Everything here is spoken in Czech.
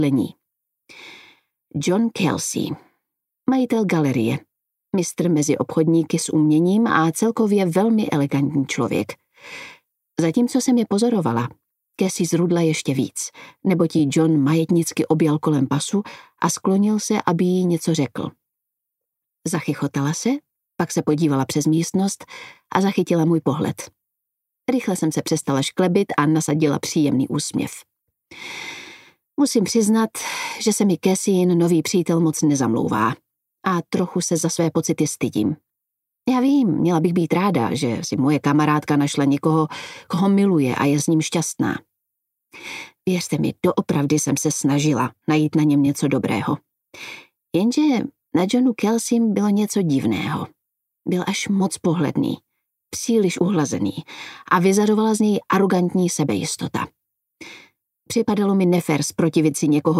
bydlení. John Kelsey, majitel galerie, mistr mezi obchodníky s uměním a celkově velmi elegantní člověk. Zatímco jsem je pozorovala, Cassie zrudla ještě víc, neboť jí John majetnicky objal kolem pasu a sklonil se, aby jí něco řekl. Zachychotala se, pak se podívala přes místnost a zachytila můj pohled. Rychle jsem se přestala šklebit a nasadila příjemný úsměv. Musím přiznat, že se mi Cassien nový přítel moc nezamlouvá a trochu se za své pocity stydím. Já vím, měla bych být ráda, že si moje kamarádka našla někoho, koho miluje a je s ním šťastná. Věřte mi, doopravdy jsem se snažila najít na něm něco dobrého. Jenže na Johnu Kelseym bylo něco divného. Byl až moc pohledný, příliš uhlazený a vyzařovala z něj arrogantní sebejistota. Připadalo mi nefér zprotivit si někoho